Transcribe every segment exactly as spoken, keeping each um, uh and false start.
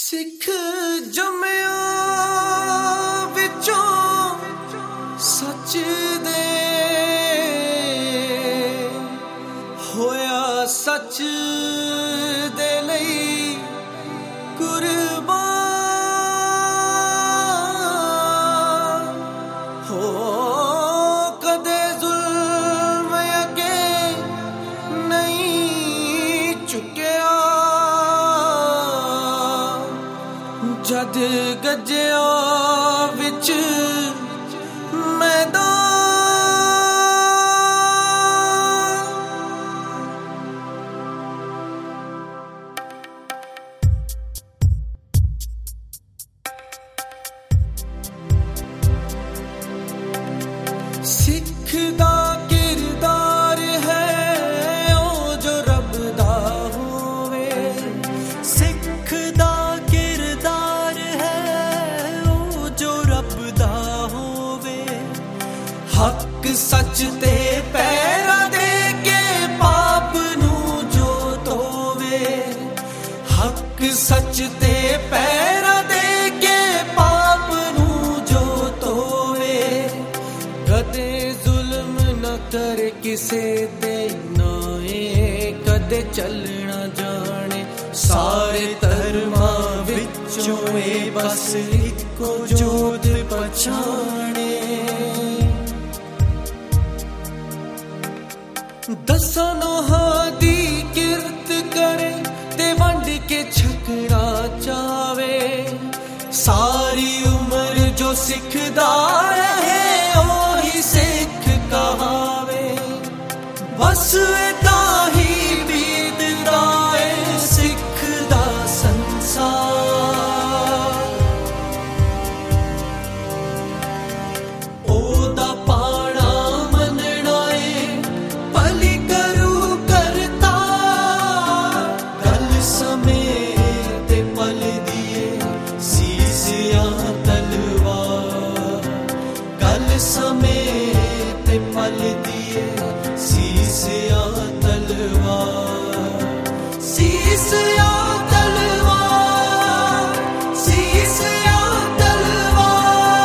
ਸਿੱਖ ਜੰਮਿਆ ਵਿੱਚੋਂ ਸੱਚ ਦੇ ਹੋਇਆ ਸੱਚ ਦੇ ਲਈ ਕੁਰਬਾਨ ਹੋ ਕਦੇ ਜ਼ੁਲਮ ਅੱਗੇ ਨਹੀਂ ਝੁਕਿਆ ਜਦ ਗੱਜਿਆ ਵਿੱਚ ਮੈਦਾਨ ਸਿੱਖ ਦਾ ਕਿਰਦਾਰ ਹੈ ਉਹ ਜੋ ਰੱਬ ਦਾ ਹੋਵੇ ਸਿੱਖ ਦਾ ਕਿਰਦਾਰ ਹੈ ਉਹ ਜੋ ਰੱਬ ਦਾ ਹੋਵੇ ਹੱਕ ਸੱਚ ਤੇ ਪੈਰਾਂ ਦੇ ਕੇ ਪਾਪ ਨੂੰ ਜੋ ਧੋਵੇ ਹੱਕ ਸੱਚ ਤੇ ਪੈਰਾਂ ਦੇ ਕੇ ਪਾਪ ਨੂੰ ਜੋ ਧੋਵੇ ਕਦੇ ਜ਼ੁਲਮ ਨਾ ਕਰ ਕਿਸੇ ਤੇ ਨਾ ਏ ਕਦੇ ਚੱਲਣਾ ਜਾਣੇ ਸਾਰੇ ਧਰਮਾਂ ਵਿੱਚੋਂ ਏ ਬਸ ਇੱਕੋ ਜੋਤ ਪਛਾਣੇ ਦਸਾਂ ਨੋਹਾਂ ਦੀ ਕਿਰਤ ਕਰੇ ਤੇ ਵੰਡ ਕੇ ਛਕਣਾ ਚਾਵੇ ਸਾਰੀ ਉਮਰ ਜੋ ਸਿੱਖਦਾ ਰਹੇ ਉਹੀ ਸਿੱਖ ਕਹਾਵੇ ਬਸ ਏਦਾਂ ਹੀ ਬੀਤਦਾ ਏ ਸਿੱਖ ਦਾ ਸੰਸਾਰ ਉਹਦਾ ਪਾਣਾ ਮੰਨਣਾ ਏ ਭਲੀ ਕਰੂ ਕਰਤਾ ਗੱਲ ਸਮੇਂ ਤੇ ਪਲਦੀ ਏ ਸੀਸਿਆਂ ਤਲਵਾਰ ਗੱਲ ਸਮੇਂ ਤੇ ਪਲਦੀ ਏ ਸੀਸਿਆਂ ਤਲਵਾਰ ਸੀਸਿਆਂ ਤਲਵਾਰ ਸੀਸਿਆਂ ਤਲਵਾਰ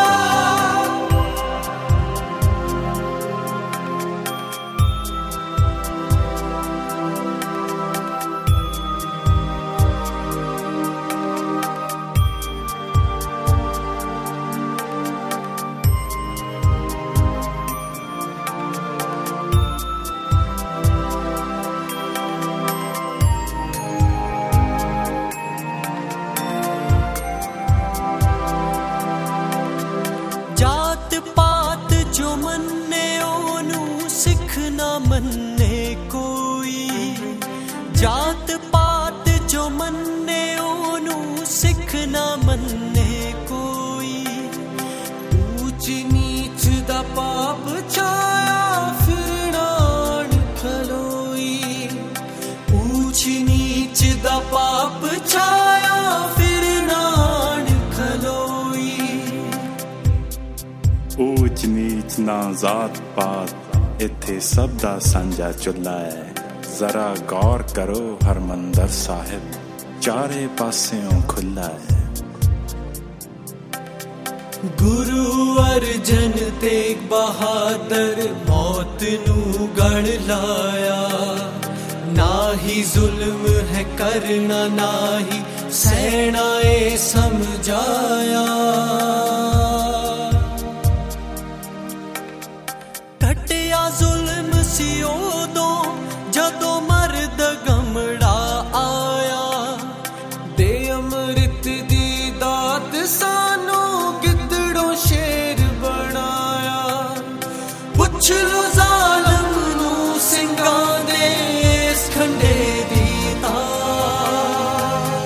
ਜਾਤ ਪਾਤ ਜੋ ਮੰਨੇ ਉਹਨੂੰ ਸਿੱਖ ਨਾ ਮੰਨੇ ਕੋਈ ਜਾਤ ਪਾਤ ਜੋ ਮੰਨੇ ਉਹਨੂੰ ਸਿੱਖ ਨਾ ਮੰਨੇ ਕੋਈ ਊਚ ਨੀਚ ਦਾ ਪਾਪ ਛਾਇਆ ਫਿਰ ਨਾਣ ਖਲੋਈ ਊਚ ਨੀਚ ਦਾ ਪਾਪ ਛਾਇਆ ਫਿਰ ਨਾਣ ਖਲੋਈ ਊਚ ਨੀਚ ਨਾ ਜ਼ਾਤ ਪਾਤ ਇੱਥੇ ਸਭ ਦਾ ਸਾਂਝਾ ਚੁੱਲ੍ਹਾ ਹੈ ਜ਼ਰਾ ਗੌਰ ਕਰੋ ਹਰਮੰਦਰ ਸਾਹਿਬ ਚਾਰੇ ਪਾਸਿਓਂ ਖੁੱਲ੍ਹਾ ਹੈ ਗੁਰੂ ਅਰਜਨ ਤੇਗ ਬਹਾਦਰ ਮੌਤ ਨੂੰ ਗੜ ਲਾਇਆ ਨਾ ਹੀ ਜ਼ੁਲਮ ਹੈ ਕਰਨਾ ਨਾ ਹੀ ਸਹਿਣਾ ਏ ਸਮਝਾਇਆ ਘਟਿਆ ਜ਼ੁਲਮ ਸੀ ਉਦੋਂ ਜਦੋਂ ਮਰਦ ਗਮੜਾ ਆਇਆ ਦੇ ਅੰਮ੍ਰਿਤ ਦੀ ਦਾਤ ਸਾਨੂੰ ਗਿੱਦੜੋਂ ਸ਼ੇਰ ਬਣਾਇਆ ਪੁੱਛ ਲੋ ਜ਼ਾਲਮ ਨੂੰ ਸਿੰਘਾਂ ਦੇ ਇਸ ਖੰਡੇ ਦੀ ਤਾਰ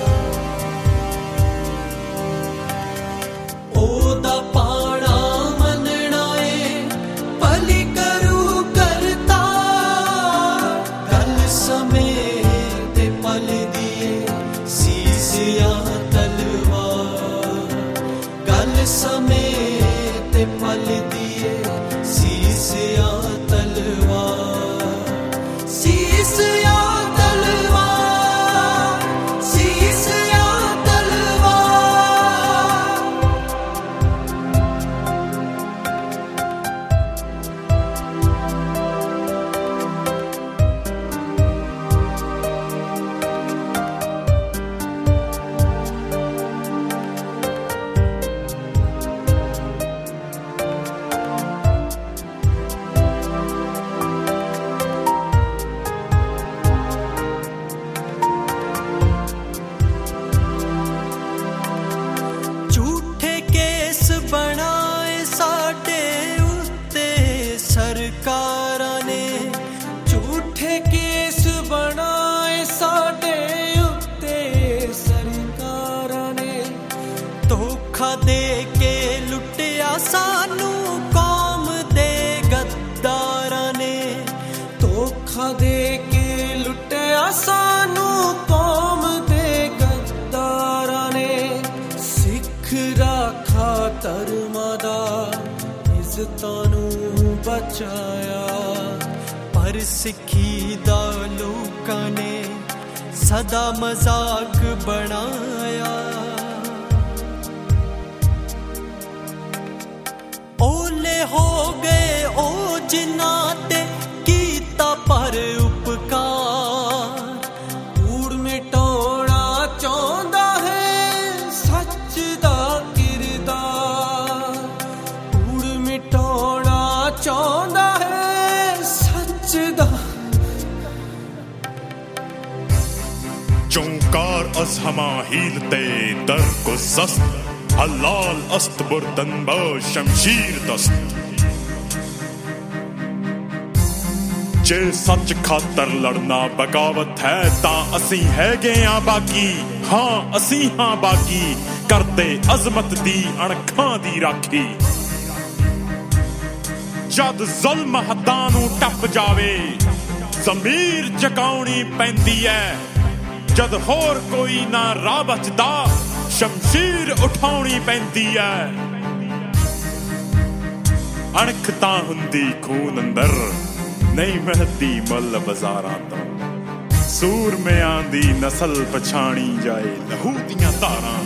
ਉਹਦਾ ਪਾਣਾ ਮੰਨਣਾ ਏ ਭਲੀ ਕਰੂ ਕਰਤਾ ਗੱਲ ਸਮੇਂ ਤੇ ਪਲਦੀ ਏ ਸੀਸਿਆਂ ਤਲਵਾਰ ਗੱਲ ਸਮੇਂ ਤੇ ਪਲਦੀ ਏ ਸੀਸਿਆਂ ਤਲਵਾਰ ਸੀਸਿਆਂ ਤਲਵਾਰ ਸੀਸਿਆਂ ਤਲਵਾਰ ਇੱਜ਼ਤਾਂ ਨੂੰ ਬਚਾਇਆ, ਪਰ ਸਿੱਖੀ ਦਾ ਲੋਕਾਂ ਨੇ ਸਦਾ ਮਜ਼ਾਕ ਬਣਾਇਆ। ਓਲੇ ਹੋ ਗਏ ਉਹ ਜਿਨ੍ਹਾਂ ਤੇ ਕੀਤਾ ਪਰ ਉਪਕਾਰ, ਕੂੜ ਮਿਟਾਉਣਾ ਚਾਹੁੰਦਾ ਹੈ ਸੱਚ ਦਾ ਕਿਰਦਾਰ, ਕੂੜ ਮਿਟਾਉਣਾ ਚਾਹੁੰਦਾ ਹੈ ਸੱਚ ਦਾ। चौंकार अज हमा हीलते दर को सस्त, हलाल अस्त बुर्दन ब शमशीर दस्त। जे सच खातर लड़ना बगावत है तां असी हैगे आ बाकी, हाँ असी हाँ बाकी करते अजमत दी अणखां दी राखी। जद जुल्म हद्दां नूं टप जावे ज़मीर जगाउणी पैंदी है, जद होर कोई ना राह बचदा शमशीर उठाउणी पैंदी है। अणख तां हुंदी खून अंदर नहीं महदी मुल बाजारां तों, सूरमियां दी नस्ल पछाणी जाए लहू दियां धारां